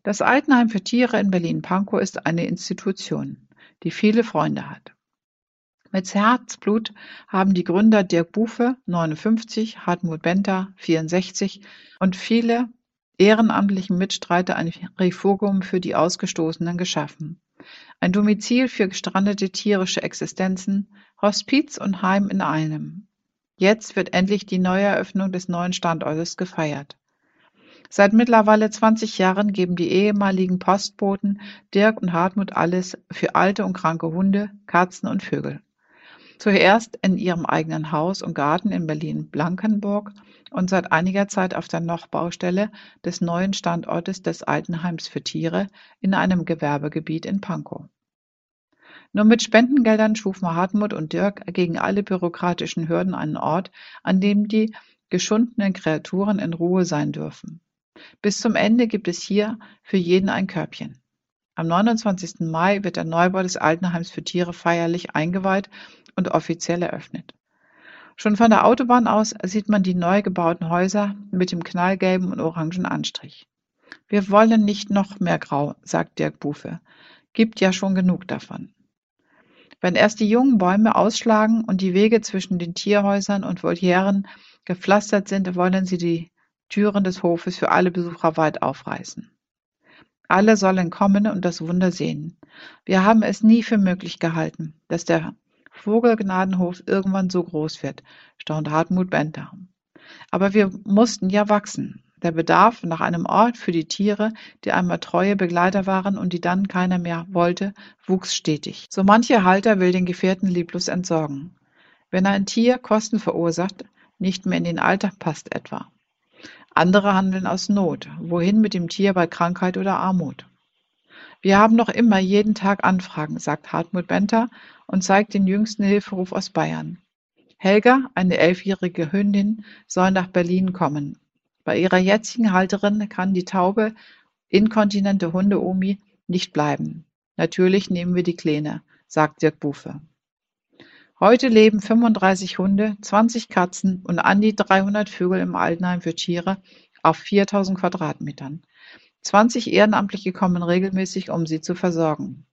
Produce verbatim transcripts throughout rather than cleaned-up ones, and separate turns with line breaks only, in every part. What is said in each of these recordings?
Das Altenheim für Tiere in Berlin-Pankow ist eine Institution, die viele Freunde hat. Mit Herzblut haben die Gründer Dirk Bufe, neunundfünfzig, Hartmut Benter, vierundsechzig und viele ehrenamtliche Mitstreiter ein Refugium für die Ausgestoßenen geschaffen. Ein Domizil für gestrandete tierische Existenzen, Hospiz und Heim in einem. Jetzt wird endlich die Neueröffnung des neuen Standortes gefeiert. Seit mittlerweile zwanzig Jahren geben die ehemaligen Postboten Dirk und Hartmut alles für alte und kranke Hunde, Katzen und Vögel. Zuerst in ihrem eigenen Haus und Garten in Berlin-Blankenburg und seit einiger Zeit auf der Noch-Baustelle des neuen Standortes des Altenheims für Tiere in einem Gewerbegebiet in Pankow. Nur mit Spendengeldern schufen Hartmut und Dirk gegen alle bürokratischen Hürden einen Ort, an dem die geschundenen Kreaturen in Ruhe sein dürfen. Bis zum Ende gibt es hier für jeden ein Körbchen. Am neunundzwanzigsten Mai wird der Neubau des Altenheims für Tiere feierlich eingeweiht und offiziell eröffnet. Schon von der Autobahn aus sieht man die neu gebauten Häuser mit dem knallgelben und orangen Anstrich. Wir wollen nicht noch mehr Grau, sagt Dirk Bufe. Gibt ja schon genug davon. Wenn erst die jungen Bäume ausschlagen und die Wege zwischen den Tierhäusern und Volieren gepflastert sind, wollen sie die Türen des Hofes für alle Besucher weit aufreißen. Alle sollen kommen und das Wunder sehen. Wir haben es nie für möglich gehalten, dass der Vogelgnadenhof irgendwann so groß wird, staunt Hartmut Benter. Aber wir mussten ja wachsen. Der Bedarf nach einem Ort für die Tiere, die einmal treue Begleiter waren und die dann keiner mehr wollte, wuchs stetig. So mancher Halter will den Gefährten lieblos entsorgen. Wenn ein Tier Kosten verursacht, nicht mehr in den Alltag passt etwa. Andere handeln aus Not. Wohin mit dem Tier bei Krankheit oder Armut? Wir haben noch immer jeden Tag Anfragen, sagt Hartmut Benter und zeigt den jüngsten Hilferuf aus Bayern. Helga, eine elfjährige Hündin, soll nach Berlin kommen. Bei ihrer jetzigen Halterin kann die taube, inkontinente Hunde-Omi nicht bleiben. Natürlich nehmen wir die Kleine, sagt Dirk Bufe. Heute leben fünfunddreißig Hunde, zwanzig Katzen und an die dreihundert Vögel im Altenheim für Tiere auf viertausend Quadratmetern. zwanzig Ehrenamtliche kommen regelmäßig, um sie zu versorgen.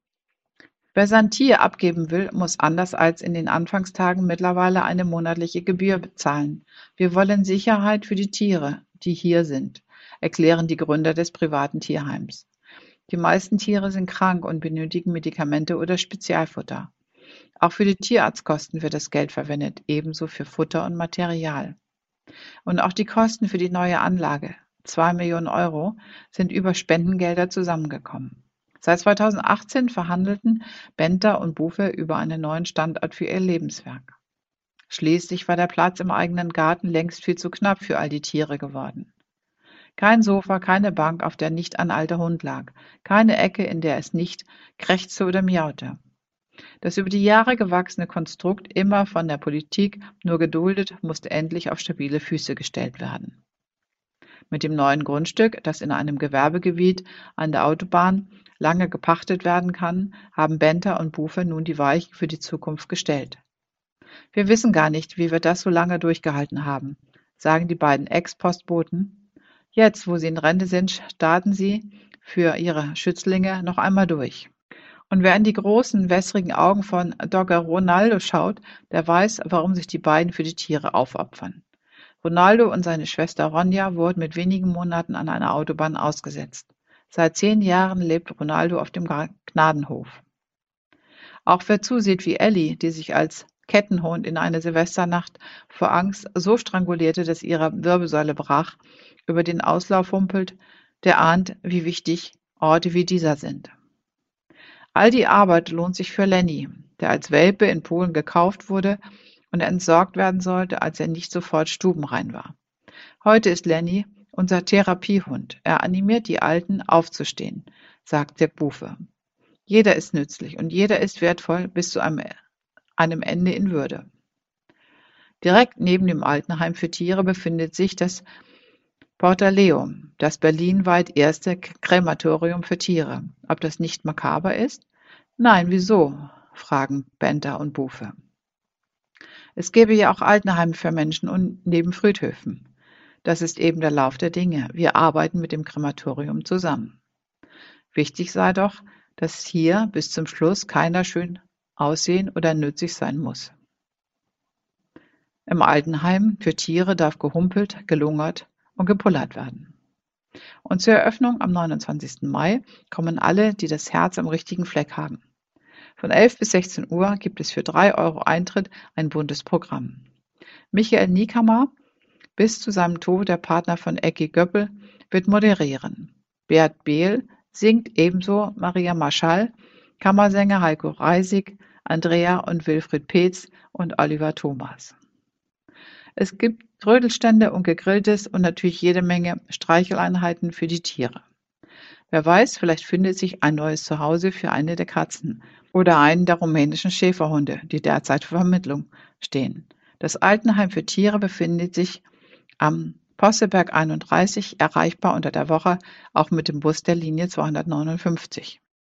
Wer sein Tier abgeben will, muss anders als in den Anfangstagen mittlerweile eine monatliche Gebühr bezahlen. Wir wollen Sicherheit für die Tiere, die hier sind, erklären die Gründer des privaten Tierheims. Die meisten Tiere sind krank und benötigen Medikamente oder Spezialfutter. Auch für die Tierarztkosten wird das Geld verwendet, ebenso für Futter und Material. Und auch die Kosten für die neue Anlage, zwei Millionen Euro, sind über Spendengelder zusammengekommen. Seit zweitausendachtzehn verhandelten Benter und Bufe über einen neuen Standort für ihr Lebenswerk. Schließlich war der Platz im eigenen Garten längst viel zu knapp für all die Tiere geworden. Kein Sofa, keine Bank, auf der nicht ein alter Hund lag, keine Ecke, in der es nicht krächzte oder miaute. Das über die Jahre gewachsene Konstrukt, immer von der Politik nur geduldet, musste endlich auf stabile Füße gestellt werden. Mit dem neuen Grundstück, das in einem Gewerbegebiet an der Autobahn lange gepachtet werden kann, haben Benter und Bufe nun die Weichen für die Zukunft gestellt. Wir wissen gar nicht, wie wir das so lange durchgehalten haben, sagen die beiden Ex-Postboten. Jetzt, wo sie in Rente sind, starten sie für ihre Schützlinge noch einmal durch. Und wer in die großen, wässrigen Augen von Dogger Ronaldo schaut, der weiß, warum sich die beiden für die Tiere aufopfern. Ronaldo und seine Schwester Ronja wurden mit wenigen Monaten an einer Autobahn ausgesetzt. Seit zehn Jahren lebt Ronaldo auf dem Gnadenhof. Auch wer zusieht, wie Ellie, die sich als Kettenhund in einer Silvesternacht vor Angst so strangulierte, dass ihre Wirbelsäule brach, über den Auslauf humpelt, der ahnt, wie wichtig Orte wie dieser sind. All die Arbeit lohnt sich für Lenny, der als Welpe in Polen gekauft wurde und entsorgt werden sollte, als er nicht sofort stubenrein war. Heute ist Lenny unser Therapiehund. Er animiert die Alten, aufzustehen, sagt Dirk Bufe. Jeder ist nützlich und jeder ist wertvoll bis zu einem, einem Ende in Würde. Direkt neben dem Altenheim für Tiere befindet sich das Portaleum, das berlinweit erste Krematorium für Tiere. Ob das nicht makaber ist? Nein, wieso? Fragen Benter und Bufe. Es gäbe ja auch Altenheime für Menschen und neben Friedhöfen. Das ist eben der Lauf der Dinge. Wir arbeiten mit dem Krematorium zusammen. Wichtig sei doch, dass hier bis zum Schluss keiner schön aussehen oder nützlich sein muss. Im Altenheim für Tiere darf gehumpelt, gelungert und gepullert werden. Und zur Eröffnung am neunundzwanzigsten Mai kommen alle, die das Herz am richtigen Fleck haben. Von elf bis sechzehn Uhr gibt es für drei Euro Eintritt ein buntes Programm. Michael Niekamer, bis zu seinem Tod der Partner von Ecki Göppel, wird moderieren. Bert Behl singt, ebenso Maria Marschall, Kammersänger Heiko Reisig, Andrea und Wilfried Peetz und Oliver Thomas. Es gibt Trödelstände und Gegrilltes und natürlich jede Menge Streicheleinheiten für die Tiere. Wer weiß, vielleicht findet sich ein neues Zuhause für eine der Katzen oder einen der rumänischen Schäferhunde, die derzeit für Vermittlung stehen. Das Altenheim für Tiere befindet sich am Posseberg einunddreißig, erreichbar unter der Woche auch mit dem Bus der Linie zweihundertneunundfünfzig.